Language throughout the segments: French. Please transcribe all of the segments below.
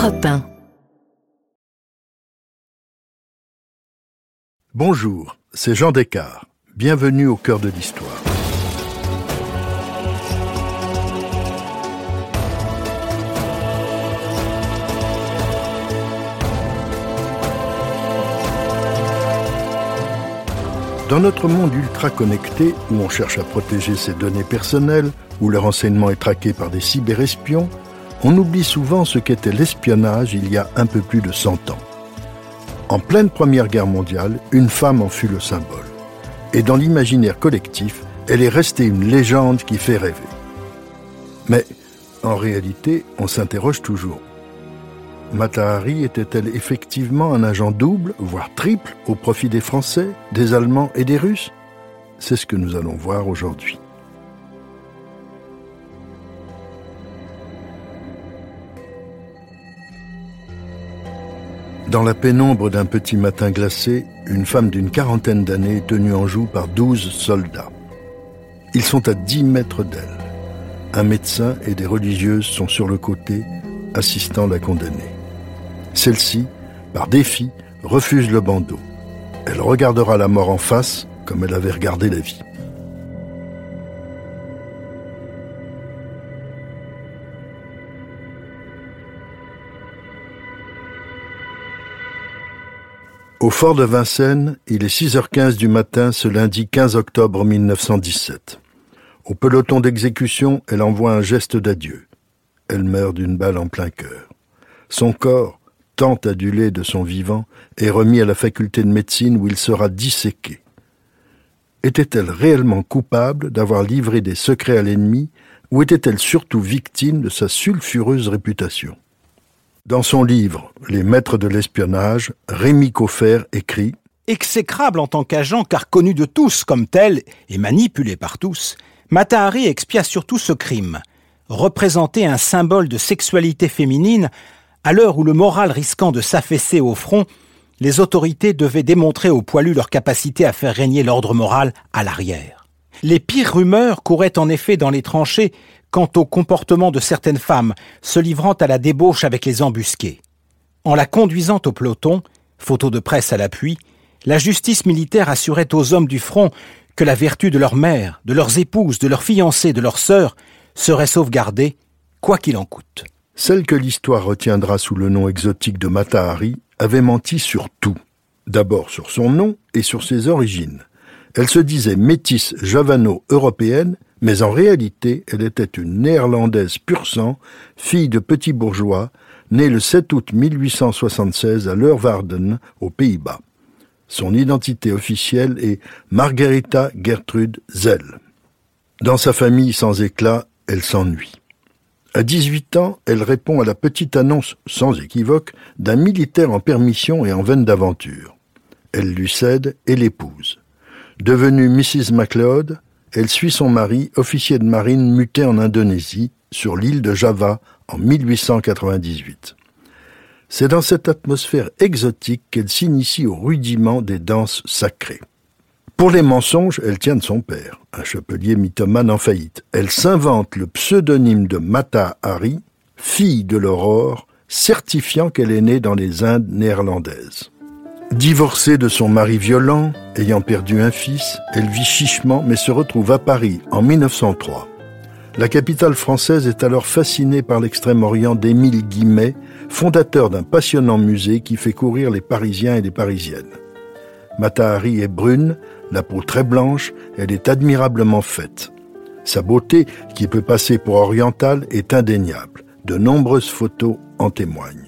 Europe 1. Bonjour, c'est Jean Descartes. Bienvenue au cœur de l'histoire. Dans notre monde ultra connecté, où on cherche à protéger ses données personnelles, où le renseignement est traqué par des cyberespions, on oublie souvent ce qu'était l'espionnage il y a un peu plus de 100 ans. En pleine Première Guerre mondiale, une femme en fut le symbole. Et dans l'imaginaire collectif, elle est restée une légende qui fait rêver. Mais, en réalité, on s'interroge toujours. Mata Hari était-elle effectivement un agent double, voire triple, au profit des Français, des Allemands et des Russes ? C'est ce que nous allons voir aujourd'hui. Dans la pénombre d'un petit matin glacé, une femme d'une quarantaine d'années est tenue en joue par 12 soldats. Ils sont à 10 mètres d'elle. Un médecin et des religieuses sont sur le côté, assistant la condamnée. Celle-ci, par défi, refuse le bandeau. Elle regardera la mort en face, comme elle avait regardé la vie. Au fort de Vincennes, il est 6h15 du matin ce lundi 15 octobre 1917. Au peloton d'exécution, elle envoie un geste d'adieu. Elle meurt d'une balle en plein cœur. Son corps, tant adulé de son vivant, est remis à la faculté de médecine où il sera disséqué. Était-elle réellement coupable d'avoir livré des secrets à l'ennemi ou était-elle surtout victime de sa sulfureuse réputation ? Dans son livre « Les maîtres de l'espionnage », Rémi Coffer écrit « Exécrable en tant qu'agent car connu de tous comme tel et manipulé par tous, Mata Hari expia surtout ce crime, représenter un symbole de sexualité féminine à l'heure où le moral risquant de s'affaisser au front, les autorités devaient démontrer aux poilus leur capacité à faire régner l'ordre moral à l'arrière. Les pires rumeurs couraient en effet dans les tranchées quant au comportement de certaines femmes se livrant à la débauche avec les embusqués. En la conduisant au peloton, photo de presse à l'appui, la justice militaire assurait aux hommes du front que la vertu de leurs mères, de leurs épouses, de leurs fiancées, de leurs sœurs serait sauvegardée, quoi qu'il en coûte. Celle que l'histoire retiendra sous le nom exotique de Mata Hari avait menti sur tout. D'abord sur son nom et sur ses origines. Elle se disait métisse javano-européenne, mais en réalité, elle était une néerlandaise pur sang, fille de petits bourgeois, née le 7 août 1876 à Leeuwarden, aux Pays-Bas. Son identité officielle est Margaretha Gertrude Zell. Dans sa famille sans éclat, elle s'ennuie. À 18 ans, elle répond à la petite annonce, sans équivoque, d'un militaire en permission et en veine d'aventure. Elle lui cède et l'épouse. Devenue Mrs. MacLeod, elle suit son mari, officier de marine muté en Indonésie, sur l'île de Java, en 1898. C'est dans cette atmosphère exotique qu'elle s'initie au rudiment des danses sacrées. Pour les mensonges, elle tient de son père, un chapelier mythomane en faillite. Elle s'invente le pseudonyme de Mata Hari, fille de l'aurore, certifiant qu'elle est née dans les Indes néerlandaises. Divorcée de son mari violent, ayant perdu un fils, elle vit chichement mais se retrouve à Paris en 1903. La capitale française est alors fascinée par l'Extrême-Orient d'Émile Guimet, fondateur d'un passionnant musée qui fait courir les Parisiens et les Parisiennes. Mata Hari est brune, la peau très blanche, elle est admirablement faite. Sa beauté, qui peut passer pour orientale, est indéniable. De nombreuses photos en témoignent.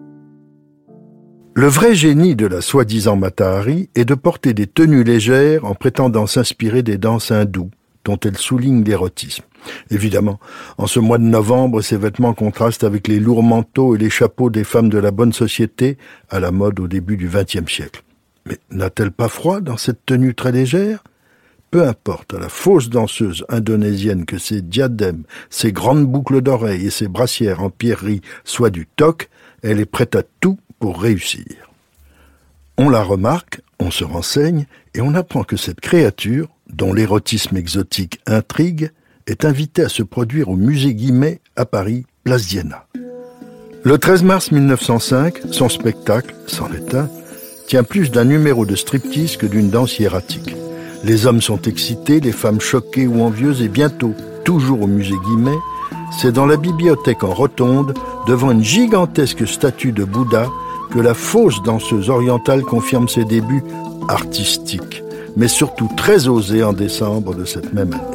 Le vrai génie de la soi-disant Mata Hari est de porter des tenues légères en prétendant s'inspirer des danses hindoues, dont elle souligne l'érotisme. Évidemment, en ce mois de novembre, ses vêtements contrastent avec les lourds manteaux et les chapeaux des femmes de la bonne société, à la mode au début du XXe siècle. Mais n'a-t-elle pas froid dans cette tenue très légère ? Peu importe à la fausse danseuse indonésienne que ses diadèmes, ses grandes boucles d'oreilles et ses brassières en pierreries soient du toc, elle est prête à tout pour réussir. On la remarque, on se renseigne et on apprend que cette créature, dont l'érotisme exotique intrigue, est invitée à se produire au musée Guimet à Paris, place d'Iéna. Le 13 mars 1905, son spectacle, c'en est un, tient plus d'un numéro de striptease que d'une danse hiératique. Les hommes sont excités, les femmes choquées ou envieuses, et bientôt, toujours au musée Guimet, c'est dans la bibliothèque en rotonde, devant une gigantesque statue de Bouddha, que la fausse danseuse orientale confirme ses débuts artistiques, mais surtout très osés en décembre de cette même année.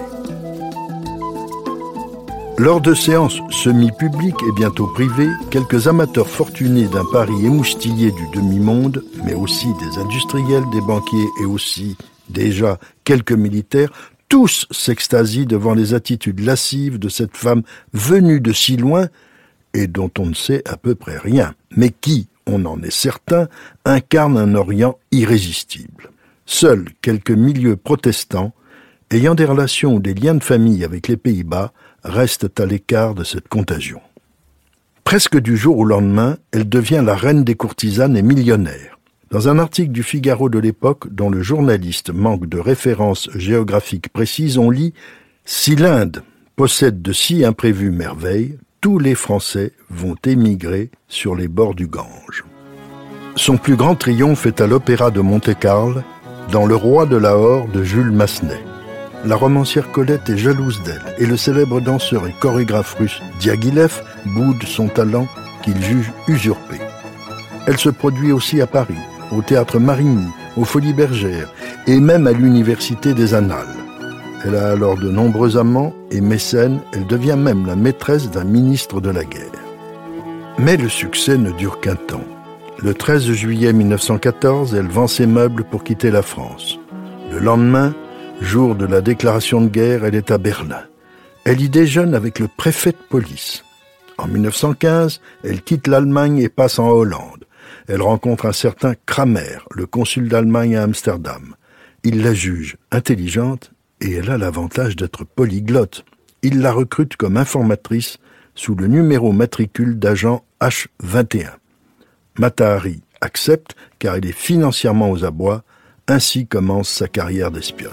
Lors de séances semi-publiques et bientôt privées, quelques amateurs fortunés d'un Paris émoustillé du demi-monde, mais aussi des industriels, des banquiers et aussi, déjà, quelques militaires, tous s'extasient devant les attitudes lascives de cette femme venue de si loin et dont on ne sait à peu près rien, mais qui, on en est certain, incarne un Orient irrésistible. Seuls quelques milieux protestants, ayant des relations ou des liens de famille avec les Pays-Bas, restent à l'écart de cette contagion. Presque du jour au lendemain, elle devient la reine des courtisanes et millionnaire. Dans un article du Figaro de l'époque, dont le journaliste manque de références géographiques précises, on lit « Si l'Inde possède de si imprévues merveilles, tous les Français vont émigrer sur les bords du Gange. » Son plus grand triomphe est à l'Opéra de Monte-Carlo, dans Le Roi de Lahore de Jules Massenet. La romancière Colette est jalouse d'elle et le célèbre danseur et chorégraphe russe Diaghilev boude son talent qu'il juge usurpé. Elle se produit aussi à Paris, au théâtre Marigny, aux Folies Bergères et même à l'Université des Annales. Elle a alors de nombreux amants et mécènes, elle devient même la maîtresse d'un ministre de la guerre. Mais le succès ne dure qu'un temps. Le 13 juillet 1914, elle vend ses meubles pour quitter la France. Le lendemain, jour de la déclaration de guerre, elle est à Berlin. Elle y déjeune avec le préfet de police. En 1915, elle quitte l'Allemagne et passe en Hollande. Elle rencontre un certain Kramer, le consul d'Allemagne à Amsterdam. Il la juge intelligente et elle a l'avantage d'être polyglotte. Il la recrute comme informatrice sous le numéro matricule d'agent H21. Mata Hari accepte car elle est financièrement aux abois. Ainsi commence sa carrière d'espionne.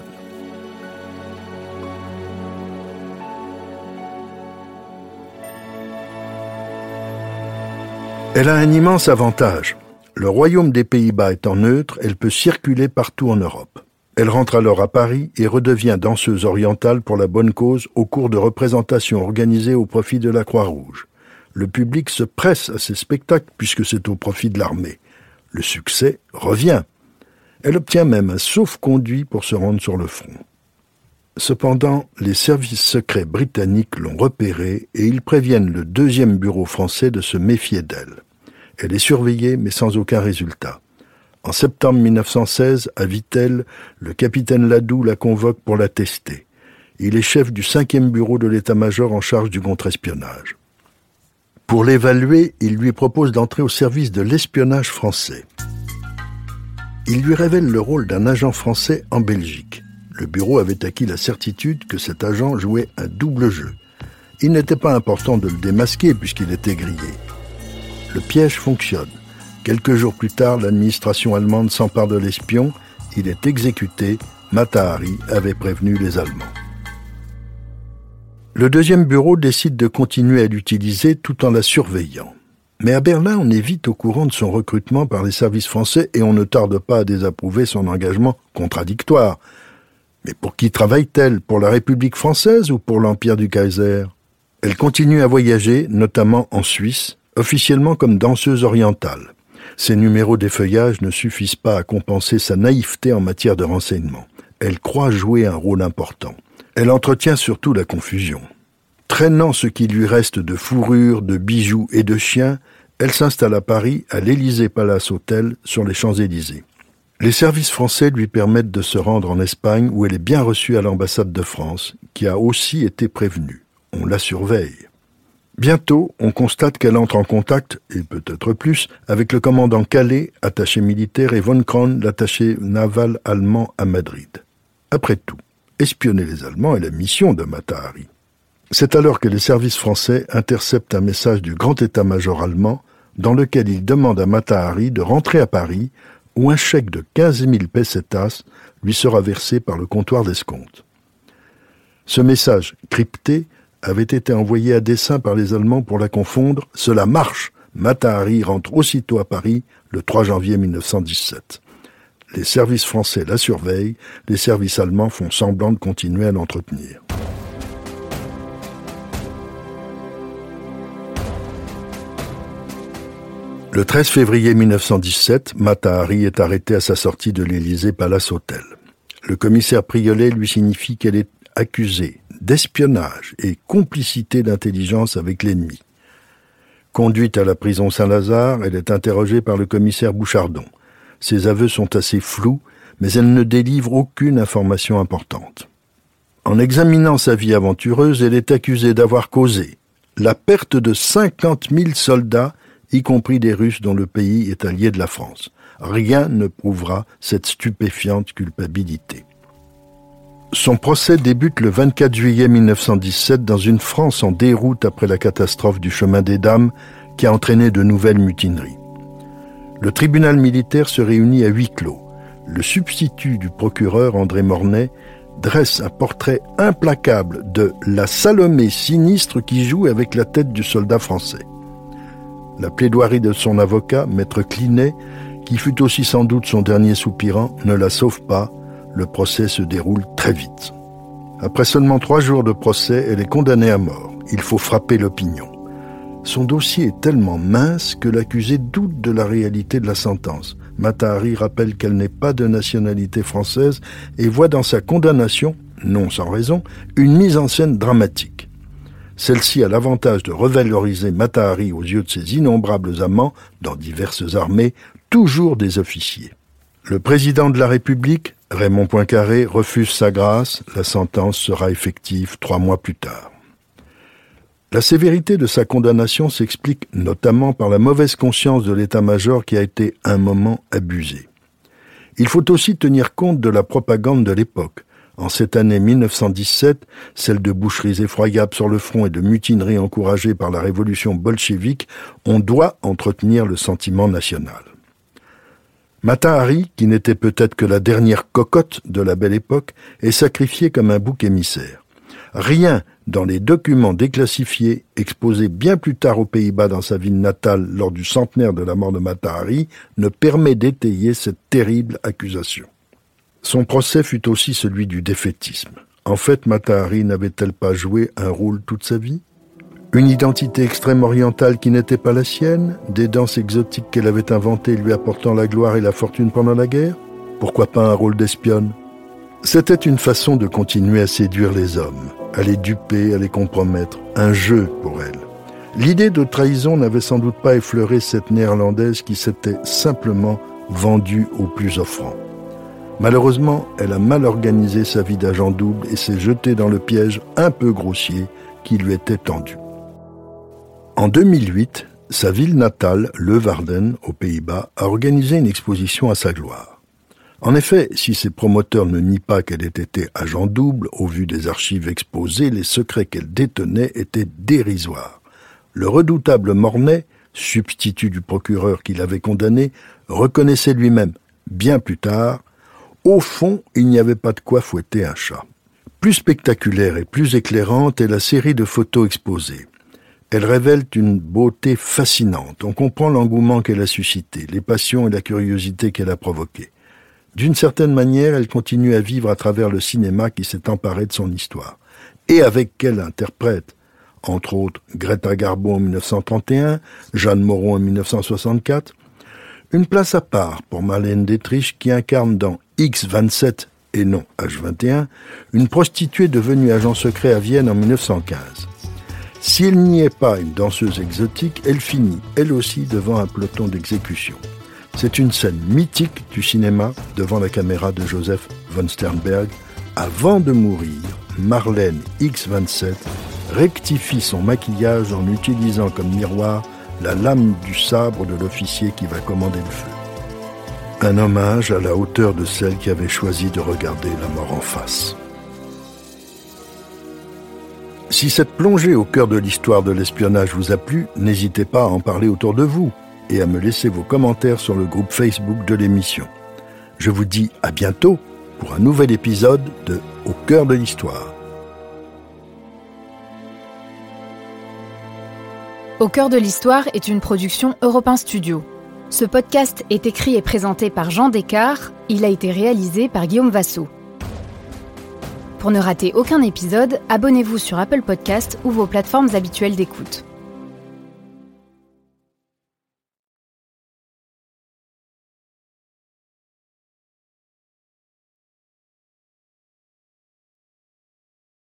Elle a un immense avantage. Le royaume des Pays-Bas étant neutre, elle peut circuler partout en Europe. Elle rentre alors à Paris et redevient danseuse orientale pour la bonne cause au cours de représentations organisées au profit de la Croix-Rouge. Le public se presse à ces spectacles puisque c'est au profit de l'armée. Le succès revient. Elle obtient même un sauf-conduit pour se rendre sur le front. Cependant, les services secrets britanniques l'ont repérée et ils préviennent le 2e bureau français de se méfier d'elle. Elle est surveillée mais sans aucun résultat. En septembre 1916, à Vittel, le capitaine Ladoux la convoque pour la tester. Il est chef du 5e bureau de l'état-major en charge du contre-espionnage. Pour l'évaluer, il lui propose d'entrer au service de l'espionnage français. Il lui révèle le rôle d'un agent français en Belgique. Le bureau avait acquis la certitude que cet agent jouait un double jeu. Il n'était pas important de le démasquer puisqu'il était grillé. Le piège fonctionne. Quelques jours plus tard, l'administration allemande s'empare de l'espion. Il est exécuté. Mata Hari avait prévenu les Allemands. Le 2e bureau décide de continuer à l'utiliser tout en la surveillant. Mais à Berlin, on est vite au courant de son recrutement par les services français et on ne tarde pas à désapprouver son engagement contradictoire. Mais pour qui travaille-t-elle? Pour la République française ou pour l'Empire du Kaiser? Elle continue à voyager, notamment en Suisse, officiellement comme danseuse orientale. Ses numéros d'effeuillage ne suffisent pas à compenser sa naïveté en matière de renseignement. Elle croit jouer un rôle important. Elle entretient surtout la confusion. Traînant ce qui lui reste de fourrures, de bijoux et de chiens, elle s'installe à Paris, à l'Élysée Palace Hotel, sur les Champs-Élysées. Les services français lui permettent de se rendre en Espagne, où elle est bien reçue à l'ambassade de France, qui a aussi été prévenue. On la surveille. Bientôt, on constate qu'elle entre en contact, et peut-être plus, avec le commandant Calais, attaché militaire, et von Kron, l'attaché naval allemand à Madrid. Après tout, espionner les Allemands est la mission de Mata Hari. C'est alors que les services français interceptent un message du grand état-major allemand dans lequel il demande à Mata Hari de rentrer à Paris où un chèque de 15 000 pesetas lui sera versé par le comptoir d'escompte. Ce message crypté avait été envoyé à dessein par les Allemands pour la confondre. Cela marche. Mata Hari rentre aussitôt à Paris le 3 janvier 1917. Les services français la surveillent, les services allemands font semblant de continuer à l'entretenir. Le 13 février 1917, Mata Hari est arrêtée à sa sortie de l'Élysée Palace Hotel. Le commissaire Priolet lui signifie qu'elle est accusée d'espionnage et complicité d'intelligence avec l'ennemi. Conduite à la prison Saint-Lazare, elle est interrogée par le commissaire Bouchardon. Ses aveux sont assez flous, mais elle ne délivre aucune information importante. En examinant sa vie aventureuse, elle est accusée d'avoir causé la perte de 50 000 soldats, y compris des Russes dont le pays est allié de la France. Rien ne prouvera cette stupéfiante culpabilité. Son procès débute le 24 juillet 1917 dans une France en déroute après la catastrophe du chemin des Dames qui a entraîné de nouvelles mutineries. Le tribunal militaire se réunit à huis clos. Le substitut du procureur, André Mornay, dresse un portrait implacable de la Salomé sinistre qui joue avec la tête du soldat français. La plaidoirie de son avocat, maître Clinet, qui fut aussi sans doute son dernier soupirant, ne la sauve pas. Le procès se déroule très vite. Après seulement 3 jours de procès, elle est condamnée à mort. Il faut frapper l'opinion. Son dossier est tellement mince que l'accusé doute de la réalité de la sentence. Mata Hari rappelle qu'elle n'est pas de nationalité française et voit dans sa condamnation, non sans raison, une mise en scène dramatique. Celle-ci a l'avantage de revaloriser Mata Hari aux yeux de ses innombrables amants, dans diverses armées, toujours des officiers. Le président de la République, Raymond Poincaré, refuse sa grâce. La sentence sera effective 3 mois plus tard. La sévérité de sa condamnation s'explique notamment par la mauvaise conscience de l'état-major qui a été un moment abusé. Il faut aussi tenir compte de la propagande de l'époque. En cette année 1917, celle de boucheries effroyables sur le front et de mutineries encouragées par la révolution bolchevique, on doit entretenir le sentiment national. Mata Hari, qui n'était peut-être que la dernière cocotte de la belle époque, est sacrifiée comme un bouc émissaire. Rien dans les documents déclassifiés, exposés bien plus tard aux Pays-Bas dans sa ville natale lors du centenaire de la mort de Mata Hari, ne permet d'étayer cette terrible accusation. Son procès fut aussi celui du défaitisme. En fait, Mata Hari n'avait-elle pas joué un rôle toute sa vie ? Une identité extrême-orientale qui n'était pas la sienne, des danses exotiques qu'elle avait inventées lui apportant la gloire et la fortune pendant la guerre ? Pourquoi pas un rôle d'espionne ? C'était une façon de continuer à séduire les hommes, à les duper, à les compromettre, un jeu pour elle. L'idée de trahison n'avait sans doute pas effleuré cette Néerlandaise qui s'était simplement vendue au plus offrant. Malheureusement, elle a mal organisé sa vie d'agent double et s'est jetée dans le piège un peu grossier qui lui était tendu. En 2008, sa ville natale, Leeuwarden, aux Pays-Bas, a organisé une exposition à sa gloire. En effet, si ses promoteurs ne nient pas qu'elle ait été agent double, au vu des archives exposées, les secrets qu'elle détenait étaient dérisoires. Le redoutable Mornay, substitut du procureur qui l'avait condamné, reconnaissait lui-même, bien plus tard, au fond, il n'y avait pas de quoi fouetter un chat. Plus spectaculaire et plus éclairante est la série de photos exposées. Elles révèlent une beauté fascinante. On comprend l'engouement qu'elle a suscité, les passions et la curiosité qu'elle a provoquées. D'une certaine manière, elle continue à vivre à travers le cinéma qui s'est emparé de son histoire. Et avec quelle interprète ? Entre autres, Greta Garbo en 1931, Jeanne Moreau en 1964. Une place à part pour Marlène Dietrich qui incarne dans X-27 et non H21, une prostituée devenue agent secret à Vienne en 1915. Si elle n'y est pas une danseuse exotique, elle finit, elle aussi, devant un peloton d'exécution. C'est une scène mythique du cinéma devant la caméra de Joseph von Sternberg. Avant de mourir, Marlène X-27 rectifie son maquillage en utilisant comme miroir la lame du sabre de l'officier qui va commander le feu. Un hommage à la hauteur de celle qui avait choisi de regarder la mort en face. Si cette plongée au cœur de l'histoire de l'espionnage vous a plu, n'hésitez pas à en parler autour de vous et à me laisser vos commentaires sur le groupe Facebook de l'émission. Je vous dis à bientôt pour un nouvel épisode de Au cœur de l'histoire. Au cœur de l'histoire est une production Europe 1 Studio. Ce podcast est écrit et présenté par Jean Descartes. Il a été réalisé par Guillaume Vassaux. Pour ne rater aucun épisode, abonnez-vous sur Apple Podcasts ou vos plateformes habituelles d'écoute.